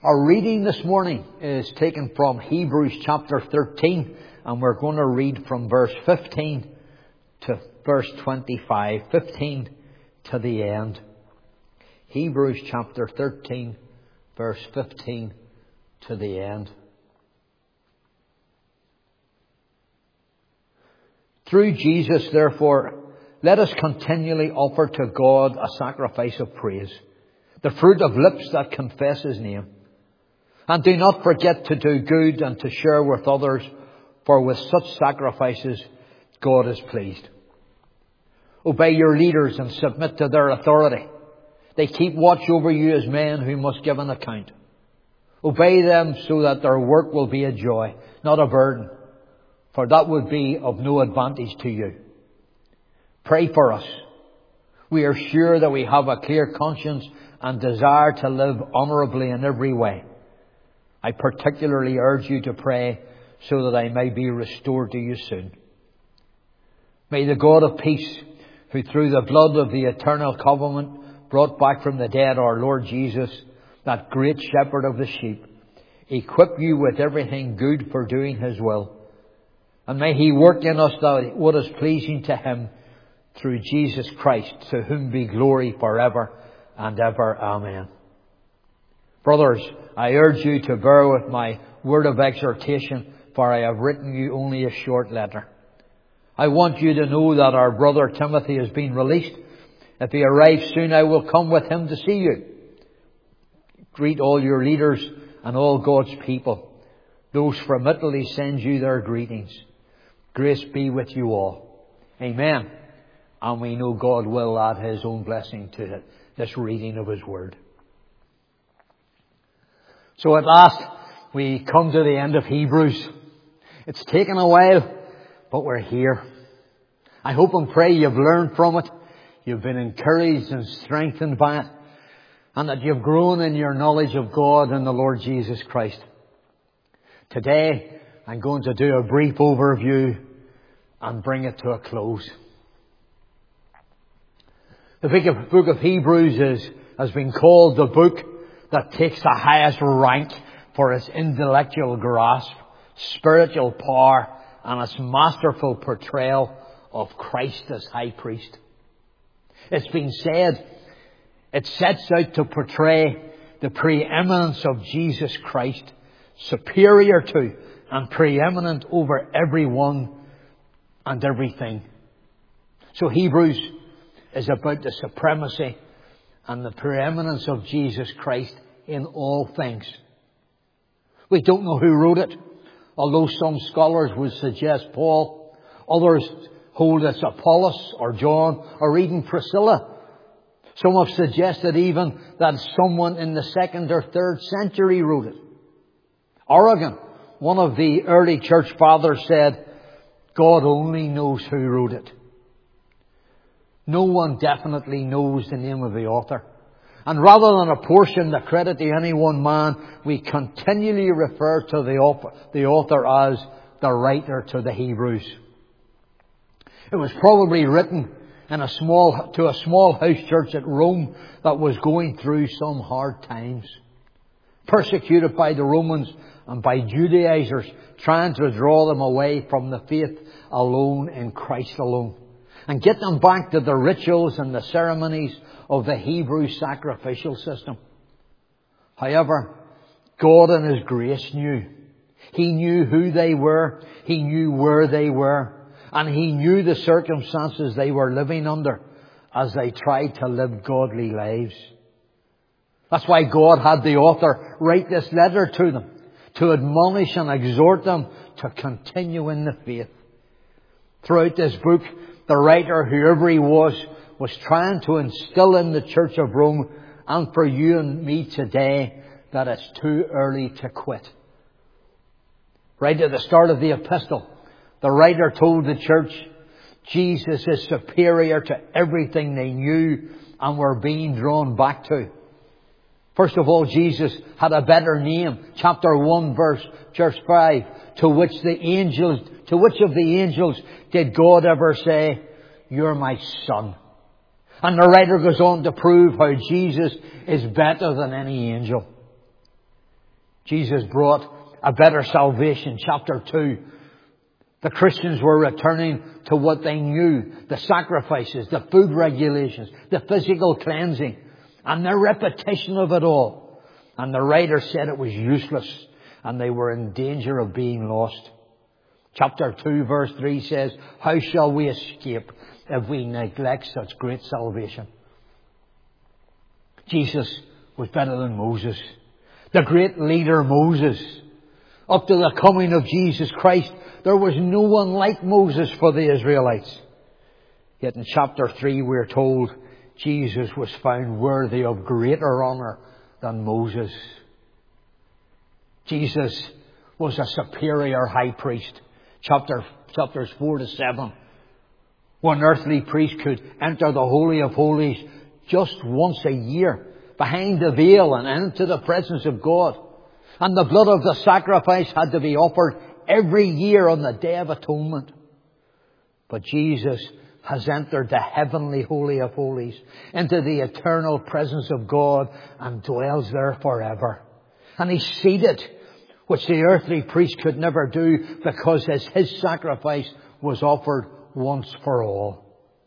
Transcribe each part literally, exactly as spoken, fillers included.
Our reading this morning is taken from Hebrews chapter thirteen, and we're going to read from verse fifteen to verse twenty-five, fifteen to the end. Hebrews chapter thirteen, verse fifteen to the end. Through Jesus, therefore, let us continually offer to God a sacrifice of praise, the fruit of lips that confess His name. And do not forget to do good and to share with others, for with such sacrifices God is pleased. Obey your leaders and submit to their authority. They keep watch over you as men who must give an account. Obey them so that their work will be a joy, not a burden, for that would be of no advantage to you. Pray for us. We are sure that we have a clear conscience and desire to live honourably in every way. I particularly urge you to pray so that I may be restored to you soon. May the God of peace, who through the blood of the eternal covenant brought back from the dead our Lord Jesus, that great shepherd of the sheep, equip you with everything good for doing His will. And may He work in us that what is pleasing to Him through Jesus Christ, to whom be glory forever and ever. Amen. Brothers, I urge you to bear with my word of exhortation, for I have written you only a short letter. I want you to know that our brother Timothy has been released. If he arrives soon, I will come with him to see you. Greet all your leaders and all God's people. Those from Italy send you their greetings. Grace be with you all. Amen. And we know God will add His own blessing to it, this reading of His Word. So at last, we come to the end of Hebrews. It's taken a while, but we're here. I hope and pray you've learned from it. You've been encouraged and strengthened by it. And that you've grown in your knowledge of God and the Lord Jesus Christ. Today, I'm going to do a brief overview and bring it to a close. The book of, book of Hebrews is, has been called the book that takes the highest rank for its intellectual grasp, spiritual power, and its masterful portrayal of Christ as high priest. It's been said it sets out to portray the preeminence of Jesus Christ, superior to and preeminent over everyone and everything. So Hebrews is about the supremacy and the preeminence of Jesus Christ in all things. We don't know who wrote it, although some scholars would suggest Paul. Others hold it's Apollos or John or even Priscilla. Some have suggested even that someone in the second or third century wrote it. Origen, one of the early church fathers, said, God only knows who wrote it. No one definitely knows the name of the author. And rather than apportion the credit to any one man, we continually refer to the author, the author as the writer to the Hebrews. It was probably written in a small, to a small house church at Rome that was going through some hard times. Persecuted by the Romans and by Judaizers trying to draw them away from the faith alone in Christ alone. And get them back to the rituals and the ceremonies of the Hebrew sacrificial system. However, God in His grace knew. He knew who they were. He knew where they were. And He knew the circumstances they were living under as they tried to live godly lives. That's why God had the author write this letter to them, to admonish and exhort them to continue in the faith. Throughout this book, the writer, whoever he was, was trying to instill in the Church of Rome and for you and me today that it's too early to quit. Right at the start of the epistle, the writer told the church Jesus is superior to everything they knew and were being drawn back to. First of all, Jesus had a better name. Chapter one, verse, verse five. To which the angels, to which of the angels did God ever say, "You're my son"? And the writer goes on to prove how Jesus is better than any angel. Jesus brought a better salvation. Chapter two. The Christians were returning to what they knew. The sacrifices, the food regulations, the physical cleansing, and the repetition of it all. And the writer said it was useless and they were in danger of being lost. Chapter two verse three says, how shall we escape if we neglect such great salvation? Jesus was better than Moses. The great leader Moses. Up to the coming of Jesus Christ, there was no one like Moses for the Israelites. Yet in chapter three we're told Jesus was found worthy of greater honour than Moses. Jesus was a superior high priest. Chapter, chapters four to seven. One earthly priest could enter the Holy of Holies just once a year, behind the veil and into the presence of God. And the blood of the sacrifice had to be offered every year on the Day of Atonement. But Jesus has entered the heavenly Holy of Holies, into the eternal presence of God, and dwells there forever. And He's seated, which the earthly priest could never do, because his, his sacrifice was offered once for all.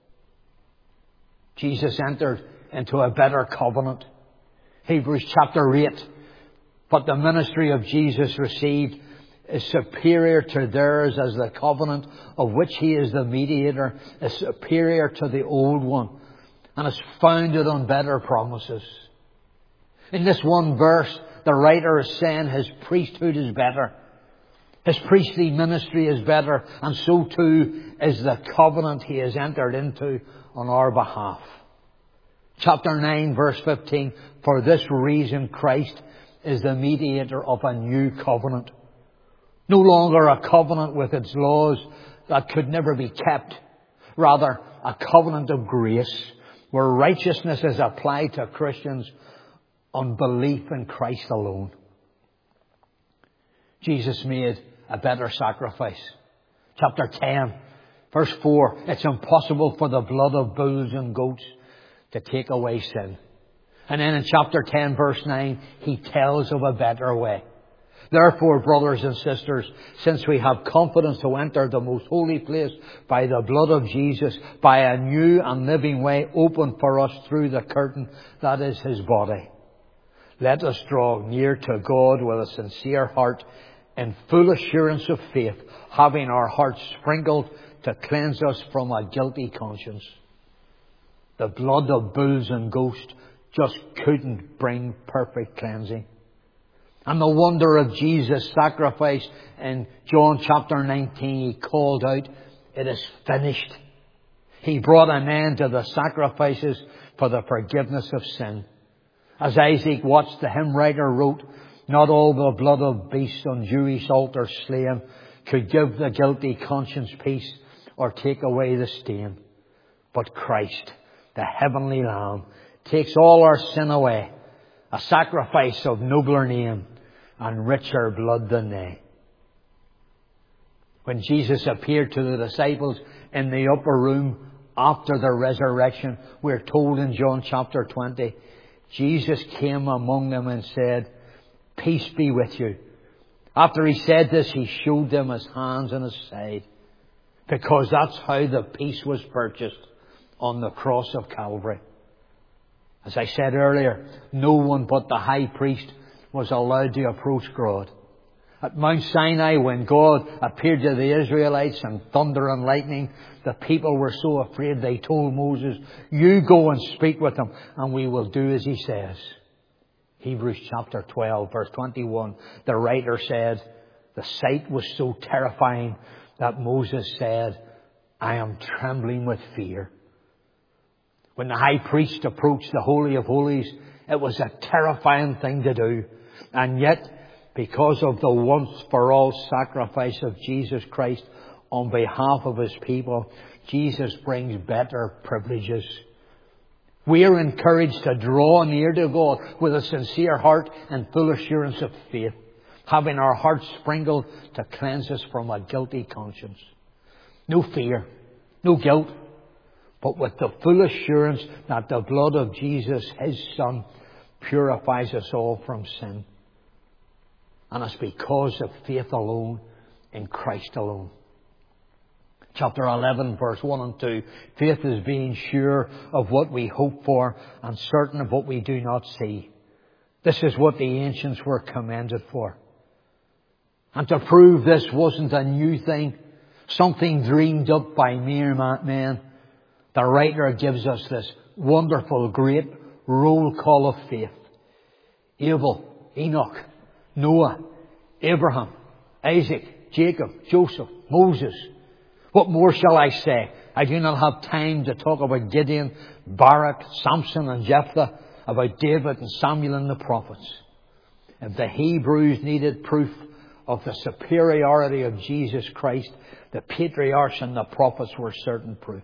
Jesus entered into a better covenant. Hebrews chapter eight. But the ministry of Jesus received is superior to theirs, as the covenant of which He is the mediator is superior to the old one, and is founded on better promises. In this one verse, the writer is saying His priesthood is better. His priestly ministry is better, and so too is the covenant He has entered into on our behalf. Chapter nine verse fifteen, for this reason Christ is the mediator of a new covenant. No longer a covenant with its laws that could never be kept. Rather, a covenant of grace, where righteousness is applied to Christians on belief in Christ alone. Jesus made a better sacrifice. Chapter ten, verse four, it's impossible for the blood of bulls and goats to take away sin. And then in chapter ten, verse nine, He tells of a better way. Therefore, brothers and sisters, since we have confidence to enter the most holy place by the blood of Jesus, by a new and living way opened for us through the curtain that is His body, let us draw near to God with a sincere heart, in full assurance of faith, having our hearts sprinkled to cleanse us from a guilty conscience. The blood of bulls and goats just couldn't bring perfect cleansing. And the wonder of Jesus' sacrifice in John chapter nineteen, He called out, it is finished. He brought an end to the sacrifices for the forgiveness of sin. As Isaac Watts, the hymn writer, wrote, not all the blood of beasts on Jewish altars slain could give the guilty conscience peace or take away the stain. But Christ, the heavenly Lamb, takes all our sin away, a sacrifice of nobler name and richer blood than they. When Jesus appeared to the disciples in the upper room after the resurrection, we're told in John chapter twenty, Jesus came among them and said, peace be with you. After He said this, He showed them His hands and His side, because that's how the peace was purchased on the cross of Calvary. As I said earlier, no one but the high priest was allowed to approach God. At Mount Sinai, when God appeared to the Israelites in thunder and lightning, the people were so afraid they told Moses, you go and speak with him and we will do as he says. Hebrews chapter twelve verse twenty-one, the writer said, the sight was so terrifying that Moses said, I am trembling with fear. When the high priest approached the Holy of Holies, it was a terrifying thing to do. And yet, because of the once-for-all sacrifice of Jesus Christ on behalf of His people, Jesus brings better privileges. We are encouraged to draw near to God with a sincere heart and full assurance of faith, having our hearts sprinkled to cleanse us from a guilty conscience. No fear, no guilt, but with the full assurance that the blood of Jesus, His Son, purifies us all from sin. And it's because of faith alone, in Christ alone. Chapter eleven, verse one and two. Faith is being sure of what we hope for and certain of what we do not see. This is what the ancients were commended for. And to prove this wasn't a new thing, something dreamed up by mere men, the writer gives us this wonderful, great roll call of faith. Abel, Enoch, Noah, Abraham, Isaac, Jacob, Joseph, Moses. What more shall I say? I do not have time to talk about Gideon, Barak, Samson and Jephthah, about David and Samuel and the prophets. If the Hebrews needed proof of the superiority of Jesus Christ, the patriarchs and the prophets were certain proof.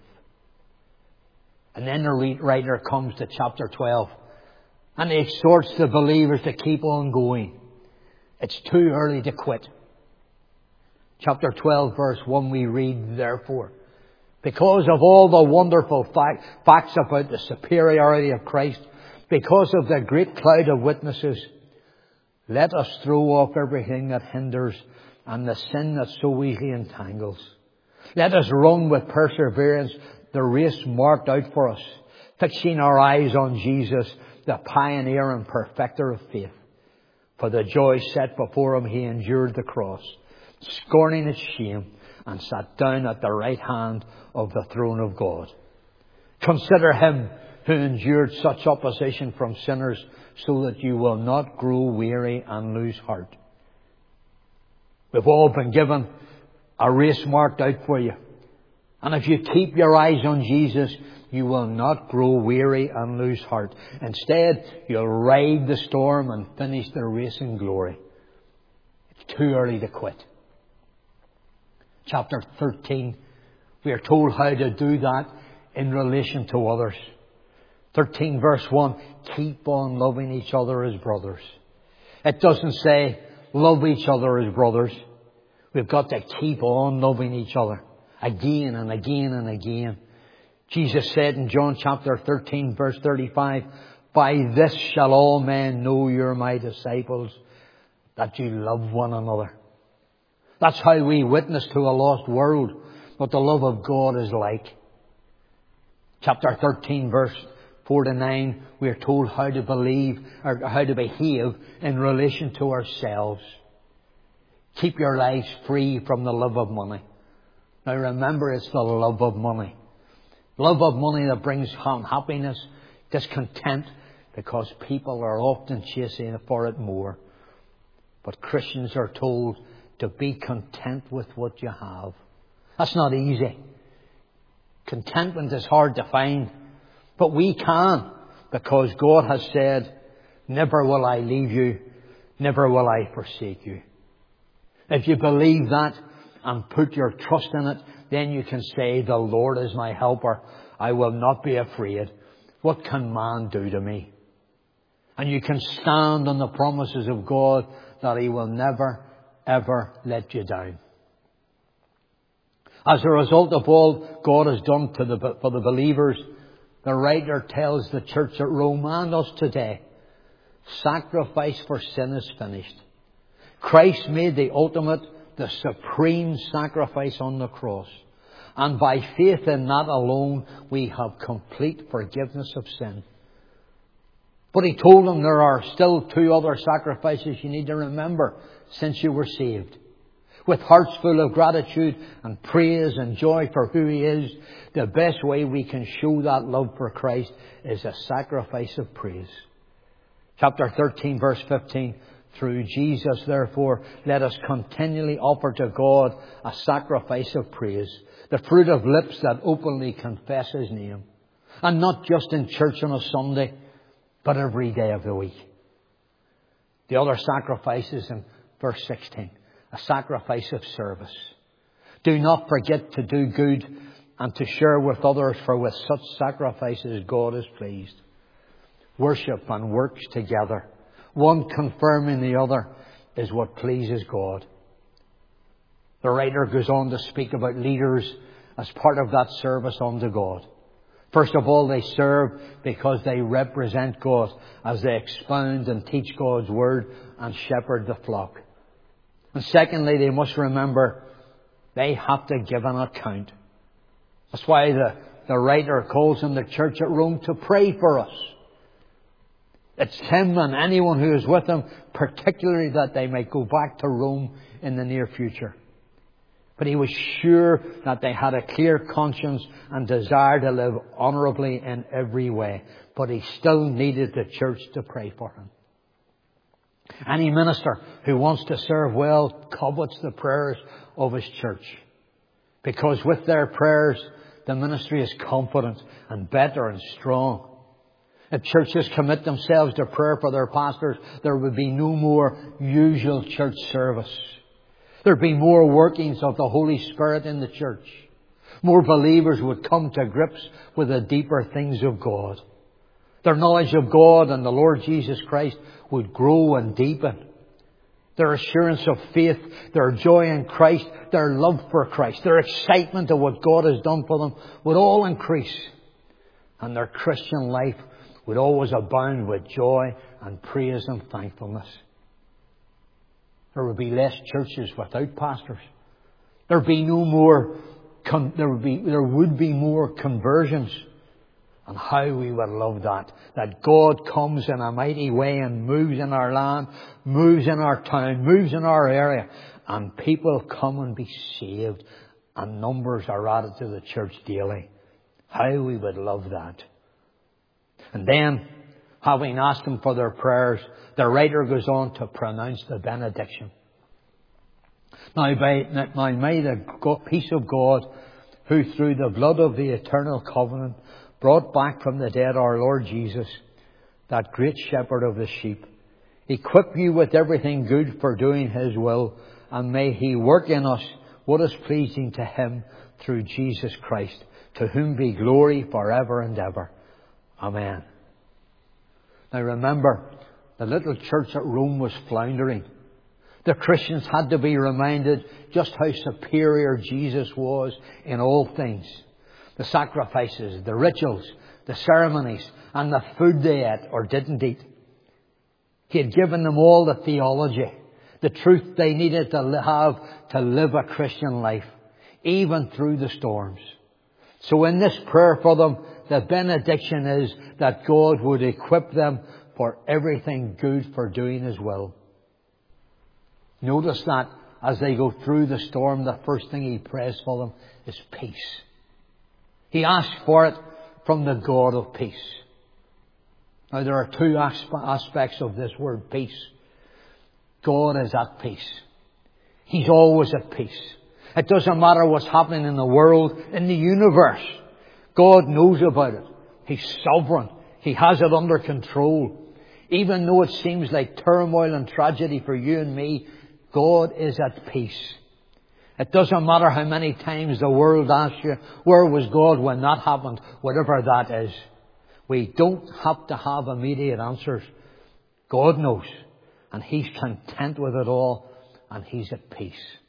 And then the writer comes to chapter twelve and he exhorts the believers to keep on going. It's too early to quit. Chapter twelve, verse one, we read, therefore, because of all the wonderful fact, facts about the superiority of Christ, because of the great cloud of witnesses, let us throw off everything that hinders and the sin that so easily entangles. Let us run with perseverance the race marked out for us, fixing our eyes on Jesus, the pioneer and perfecter of faith. For the joy set before him, he endured the cross, scorning its shame, and sat down at the right hand of the throne of God. Consider him who endured such opposition from sinners, so that you will not grow weary and lose heart. We've all been given a race marked out for you. And if you keep your eyes on Jesus, you will not grow weary and lose heart. Instead, you'll ride the storm and finish the race in glory. It's too early to quit. Chapter thirteen, we are told how to do that in relation to others. thirteen verse one, keep on loving each other as brothers. It doesn't say love each other as brothers. We've got to keep on loving each other again and again and again. Jesus said in John chapter thirteen verse thirty-five, by this shall all men know you're my disciples, that you love one another. That's how we witness to a lost world what the love of God is like. Chapter thirteen verse four to nine, we are told how to believe or how to behave in relation to ourselves. Keep your lives free from the love of money. Now remember, it's the love of money. Love of money that brings unhappiness, discontent, because people are often chasing for it more. But Christians are told to be content with what you have. That's not easy. Contentment is hard to find. But we can, because God has said, never will I leave you, never will I forsake you. If you believe that and put your trust in it, then you can say, the Lord is my helper. I will not be afraid. What can man do to me? And you can stand on the promises of God that he will never, ever let you down. As a result of all God has done to the, for the believers, the writer tells the church at Rome and us today, sacrifice for sin is finished. Christ made the ultimate, the supreme sacrifice on the cross. And by faith in that alone, we have complete forgiveness of sin. But he told them there are still two other sacrifices you need to remember since you were saved. With hearts full of gratitude and praise and joy for who he is, the best way we can show that love for Christ is a sacrifice of praise. Chapter thirteen, verse fifteen. Through Jesus, therefore, let us continually offer to God a sacrifice of praise, the fruit of lips that openly confess his name. And not just in church on a Sunday, but every day of the week. The other sacrifice is in verse sixteen. A sacrifice of service. Do not forget to do good and to share with others, for with such sacrifices God is pleased. Worship and works together, one confirming the other, is what pleases God. The writer goes on to speak about leaders as part of that service unto God. First of all, they serve because they represent God as they expound and teach God's word and shepherd the flock. And secondly, they must remember they have to give an account. That's why the, the writer calls on the church at Rome to pray for us. It's him and anyone who is with him, particularly that they might go back to Rome in the near future. But he was sure that they had a clear conscience and desire to live honourably in every way. But he still needed the church to pray for him. Any minister who wants to serve well covets the prayers of his church. Because with their prayers, the ministry is confident and better and strong. If churches commit themselves to prayer for their pastors, there would be no more usual church service. There'd be more workings of the Holy Spirit in the church. More believers would come to grips with the deeper things of God. Their knowledge of God and the Lord Jesus Christ would grow and deepen. Their assurance of faith, their joy in Christ, their love for Christ, their excitement of what God has done for them would all increase. And their Christian life would always abound with joy and praise and thankfulness. There would be less churches without pastors. There would be no more. Con- there would be. There would be more conversions. And how we would love that. That God comes in a mighty way and moves in our land, moves in our town, moves in our area, and people come and be saved, and numbers are added to the church daily. How we would love that. And then, having asked them for their prayers, the writer goes on to pronounce the benediction. Now, by, now may the peace of God, who through the blood of the eternal covenant brought back from the dead our Lord Jesus, that great shepherd of the sheep, equip you with everything good for doing His will, and may He work in us what is pleasing to Him through Jesus Christ, to whom be glory forever and ever. Amen. Now remember, the little church at Rome was floundering. The Christians had to be reminded just how superior Jesus was in all things. The sacrifices, the rituals, the ceremonies, and the food they ate or didn't eat. He had given them all the theology, the truth they needed to have to live a Christian life, even through the storms. So in this prayer for them, the benediction is that God would equip them for everything good for doing His will. Notice that as they go through the storm, the first thing He prays for them is peace. He asks for it from the God of peace. Now there are two aspects of this word peace. God is at peace. He's always at peace. It doesn't matter what's happening in the world, in the universe. God knows about it. He's sovereign. He has it under control. Even though it seems like turmoil and tragedy for you and me, God is at peace. It doesn't matter how many times the world asks you, where was God when that happened? Whatever that is. We don't have to have immediate answers. God knows. And He's content with it all. And He's at peace.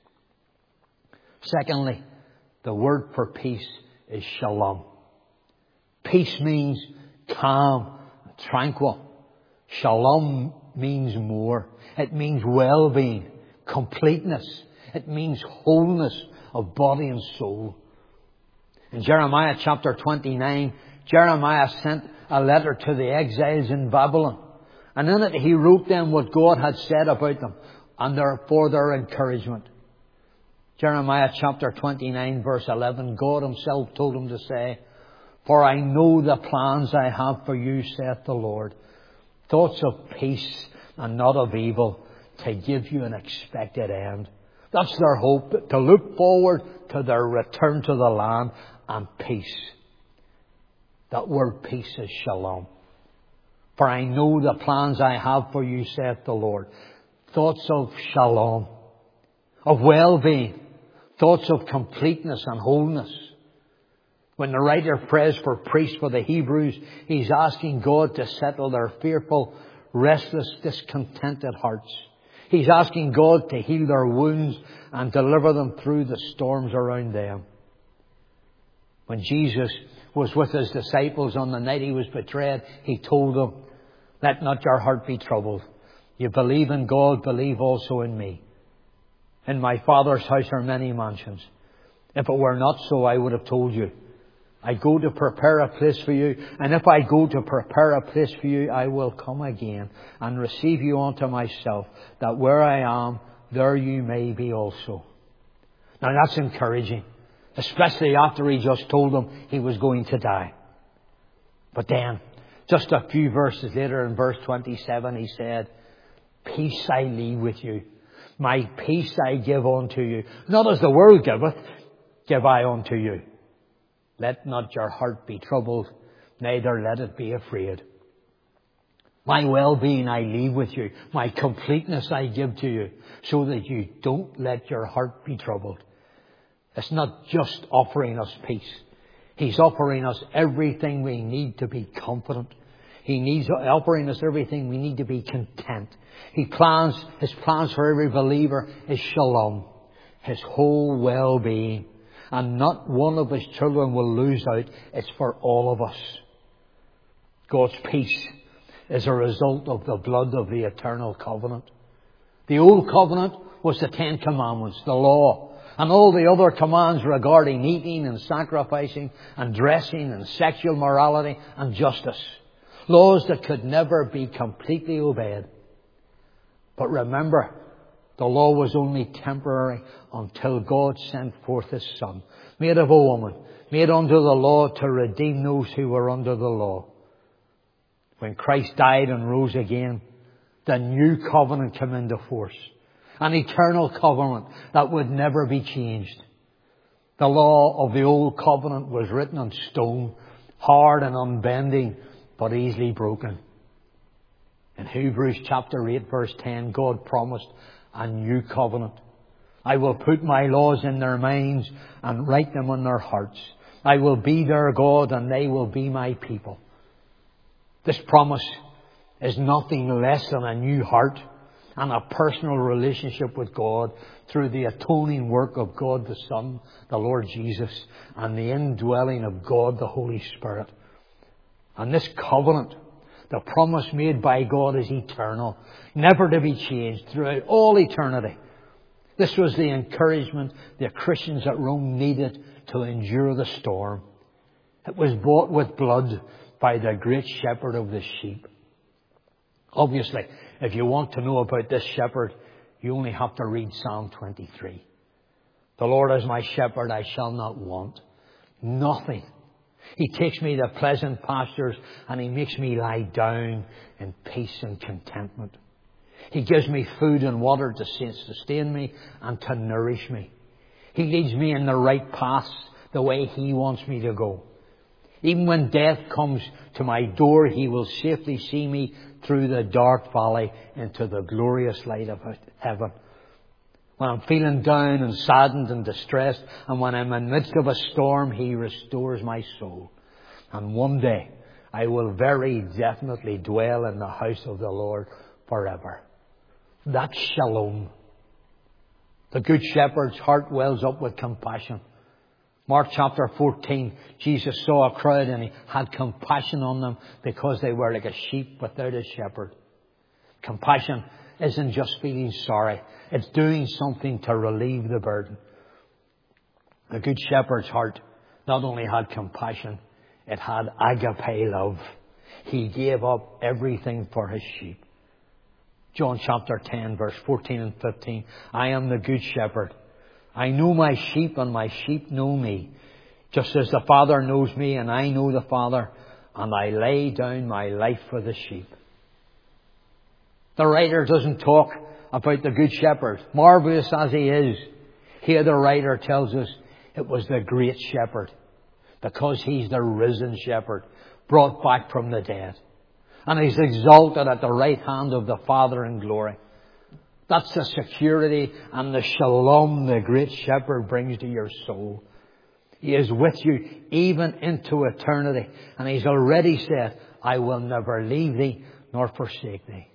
Secondly, the word for peace is shalom. Peace means calm and tranquil. Shalom means more. It means well-being, completeness. It means wholeness of body and soul. In Jeremiah chapter twenty-nine, Jeremiah sent a letter to the exiles in Babylon. And in it he wrote them what God had said about them and their, for their encouragement. Jeremiah chapter twenty-nine verse eleven, God Himself told him to say, "For I know the plans I have for you, saith the Lord, thoughts of peace and not of evil, to give you an expected end." That's their hope, to look forward to their return to the land and peace. That word peace is shalom. For I know the plans I have for you, saith the Lord. Thoughts of shalom, of well-being, thoughts of completeness and wholeness. When the writer prays for peace for the Hebrews, he's asking God to settle their fearful, restless, discontented hearts. He's asking God to heal their wounds and deliver them through the storms around them. When Jesus was with His disciples on the night He was betrayed, He told them, "Let not your heart be troubled. You believe in God, believe also in me." In my Father's house are many mansions. If it were not so, I would have told you. I go to prepare a place for you. And if I go to prepare a place for you, I will come again and receive you unto myself, that where I am, there you may be also. Now that's encouraging, especially after he just told them he was going to die. But then, just a few verses later in verse twenty-seven, he said, peace I leave with you. My peace I give unto you. Not as the world giveth, give I unto you. Let not your heart be troubled, neither let it be afraid. My well-being I leave with you. My completeness I give to you, so that you don't let your heart be troubled. It's not just offering us peace. He's offering us everything we need to be confident. He needs offering us everything we need to be content. He plans, his plans for every believer is shalom, his whole well-being. And not one of his children will lose out. It's for all of us. God's peace is a result of the blood of the eternal covenant. The old covenant was the Ten Commandments, the law, and all the other commands regarding eating and sacrificing and dressing and sexual morality and justice. Laws that could never be completely obeyed. But remember, the law was only temporary until God sent forth his Son, made of a woman, made under the law to redeem those who were under the law. When Christ died and rose again, the new covenant came into force. An eternal covenant that would never be changed. The law of the old covenant was written on stone, hard and unbending, but easily broken. In Hebrews chapter eight verse ten, God promised a new covenant. I will put my laws in their minds and write them on their hearts. I will be their God and they will be my people. This promise is nothing less than a new heart and a personal relationship with God through the atoning work of God the Son, the Lord Jesus, and the indwelling of God the Holy Spirit. And this covenant, the promise made by God, is eternal, never to be changed throughout all eternity. This was the encouragement the Christians at Rome needed to endure the storm. It was bought with blood by the great shepherd of the sheep. Obviously, if you want to know about this shepherd, you only have to read Psalm twenty-three. The Lord is my shepherd, I shall not want nothing. He takes me to pleasant pastures and he makes me lie down in peace and contentment. He gives me food and water to sustain me and to nourish me. He leads me in the right paths, the way he wants me to go. Even when death comes to my door, he will safely see me through the dark valley into the glorious light of heaven. When I'm feeling down and saddened and distressed, and when I'm in the midst of a storm, he restores my soul. And one day, I will very definitely dwell in the house of the Lord forever. That's shalom. The Good Shepherd's heart wells up with compassion. Mark chapter fourteen, Jesus saw a crowd and he had compassion on them because they were like a sheep without a shepherd. Compassion isn't just feeling sorry. It's doing something to relieve the burden. The Good Shepherd's heart not only had compassion, it had agape love. He gave up everything for his sheep. John chapter ten, verse fourteen and fifteen. I am the Good Shepherd. I know my sheep and my sheep know me. Just as the Father knows me and I know the Father, and I lay down my life for the sheep. The writer doesn't talk about the Good Shepherd, marvelous as he is. Here the writer tells us it was the great shepherd, because he's the risen shepherd, brought back from the dead. And he's exalted at the right hand of the Father in glory. That's the security and the shalom the great shepherd brings to your soul. He is with you even into eternity. And he's already said, I will never leave thee nor forsake thee.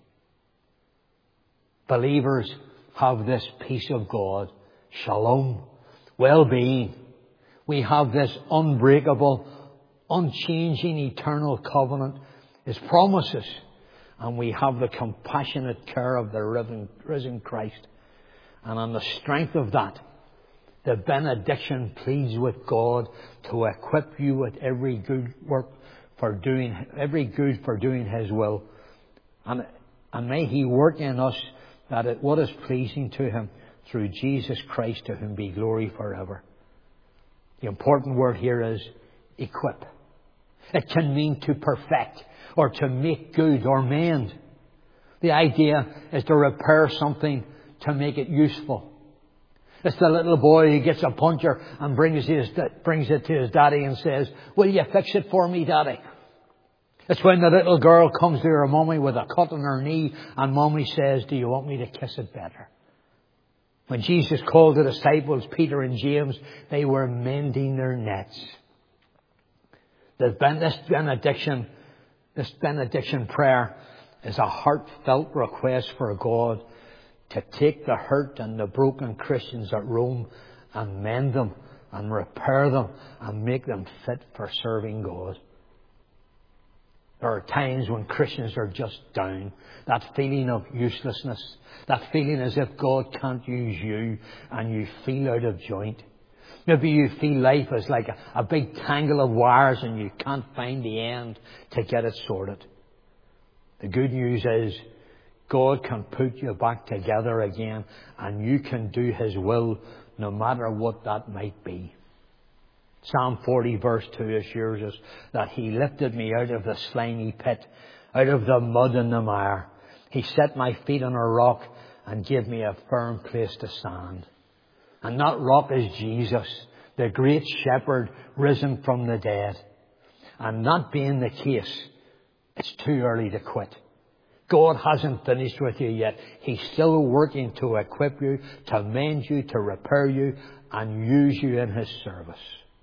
Believers have this peace of God, shalom, well-being. We have this unbreakable, unchanging, eternal covenant, his promises. And we have the compassionate care of the risen Christ. And on the strength of that, the benediction pleads with God to equip you with every good work for doing, every good for doing His will. And, and may He work in us that it, what is pleasing to Him through Jesus Christ, to whom be glory forever. The important word here is equip. It can mean to perfect or to make good or mend. The idea is to repair something to make it useful. It's the little boy who gets a puncture and brings, his, brings it to his daddy and says, "Will you fix it for me, Daddy?" It's when the little girl comes to her mummy with a cut on her knee and mummy says, "Do you want me to kiss it better?" When Jesus called the disciples, Peter and James, they were mending their nets. This benediction, this benediction prayer is a heartfelt request for God to take the hurt and the broken Christians at Rome and mend them and repair them and make them fit for serving God. There are times when Christians are just down. That feeling of uselessness. That feeling as if God can't use you and you feel out of joint. Maybe you feel life is like a, a big tangle of wires and you can't find the end to get it sorted. The good news is God can put you back together again and you can do His will no matter what that might be. Psalm forty verse two assures us that He lifted me out of the slimy pit, out of the mud and the mire. He set my feet on a rock and gave me a firm place to stand. And that rock is Jesus, the great shepherd risen from the dead. And that being the case, it's too early to quit. God hasn't finished with you yet. He's still working to equip you, to mend you, to repair you, and use you in His service.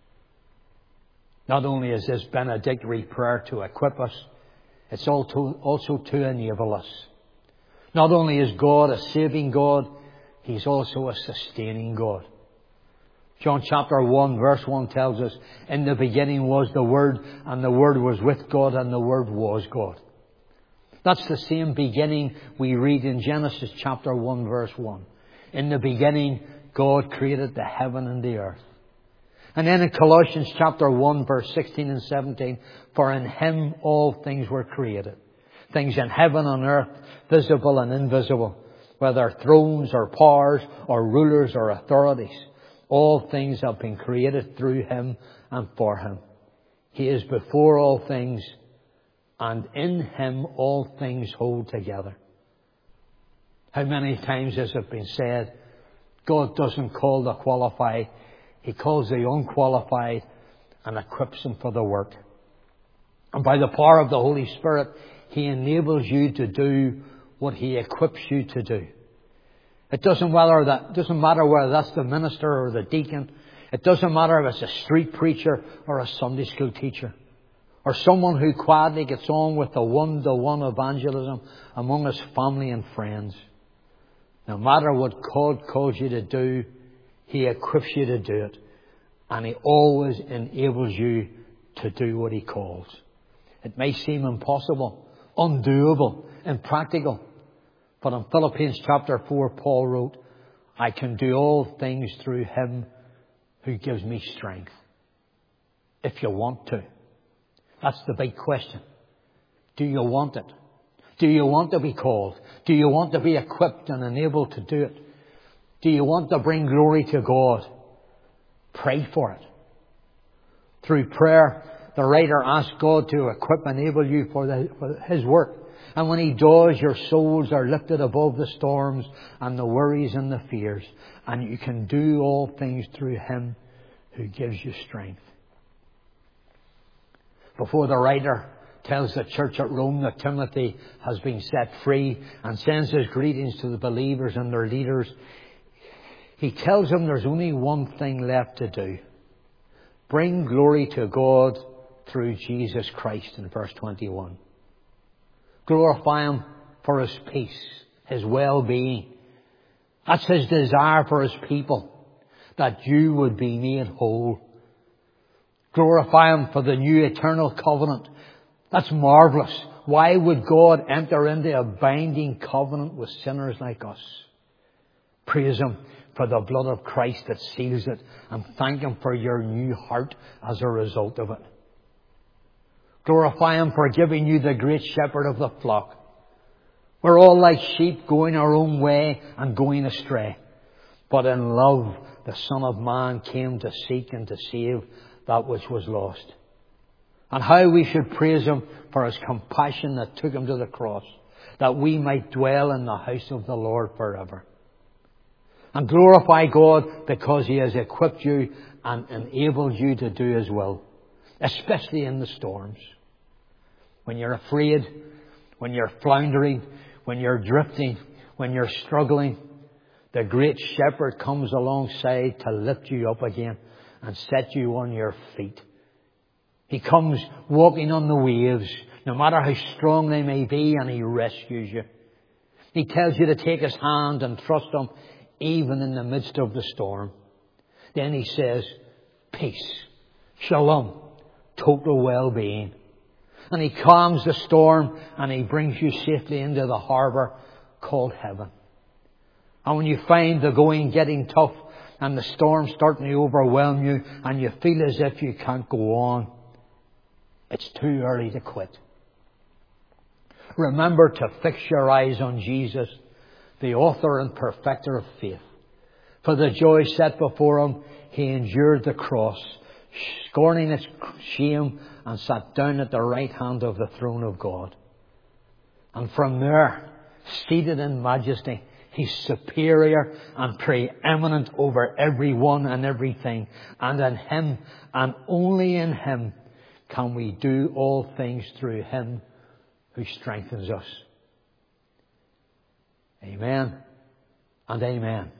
Not only is this benedictory prayer to equip us, it's also, also to enable us. Not only is God a saving God, He's also a sustaining God. John chapter one verse one tells us, "In the beginning was the Word, and the Word was with God, and the Word was God." That's the same beginning we read in Genesis chapter one verse one. In the beginning, God created the heaven and the earth. And then in Colossians chapter one verse sixteen and seventeen, "For in Him all things were created, things in heaven and earth, visible and invisible, whether thrones or powers or rulers or authorities. All things have been created through Him and for Him. He is before all things, and in Him all things hold together." How many times has it been said, God doesn't call the qualified, He calls the unqualified and equips them for the work. And by the power of the Holy Spirit, He enables you to do what He equips you to do. It doesn't matter that, doesn't matter whether that's the minister or the deacon. It doesn't matter if it's a street preacher or a Sunday school teacher, or someone who quietly gets on with the one-to-one evangelism among his family and friends. No matter what God calls you to do, He equips you to do it. And He always enables you to do what He calls. It may seem impossible, undoable, impractical. But in Philippians chapter four, Paul wrote, "I can do all things through Him who gives me strength." If you want to. That's the big question. Do you want it? Do you want to be called? Do you want to be equipped and enabled to do it? Do you want to bring glory to God? Pray for it. Through prayer, the writer asks God to equip and enable you for, the, for His work. And when He does, your souls are lifted above the storms and the worries and the fears. And you can do all things through Him who gives you strength. Before the writer tells the church at Rome that Timothy has been set free and sends his greetings to the believers and their leaders, he tells them there's only one thing left to do. Bring glory to God through Jesus Christ in verse twenty-one. Glorify Him for His peace, His well-being. That's His desire for His people, that you would be made whole. Glorify Him for the new eternal covenant. That's marvelous. Why would God enter into a binding covenant with sinners like us? Praise Him for the blood of Christ that seals it, and thank Him for your new heart as a result of it. Glorify Him for giving you the great shepherd of the flock. We're all like sheep going our own way and going astray. But in love, the Son of Man came to seek and to save that which was lost. And how we should praise Him for His compassion that took Him to the cross, that we might dwell in the house of the Lord forever. And glorify God because He has equipped you and enabled you to do His will, especially in the storms. When you're afraid, when you're floundering, when you're drifting, when you're struggling, the great shepherd comes alongside to lift you up again and set you on your feet. He comes walking on the waves, no matter how strong they may be, and He rescues you. He tells you to take His hand and trust Him even in the midst of the storm. Then He says, peace, shalom, total well-being. And He calms the storm and He brings you safely into the harbour called heaven. And when you find the going getting tough and the storm starting to overwhelm you and you feel as if you can't go on, it's too early to quit. Remember to fix your eyes on Jesus, the author and perfecter of faith. For the joy set before Him, He endured the cross, scorning its shame, and sat down at the right hand of the throne of God. And from there, seated in majesty, He's superior and preeminent over everyone and everything. And in Him, and only in Him, can we do all things through Him who strengthens us. Amen and amen.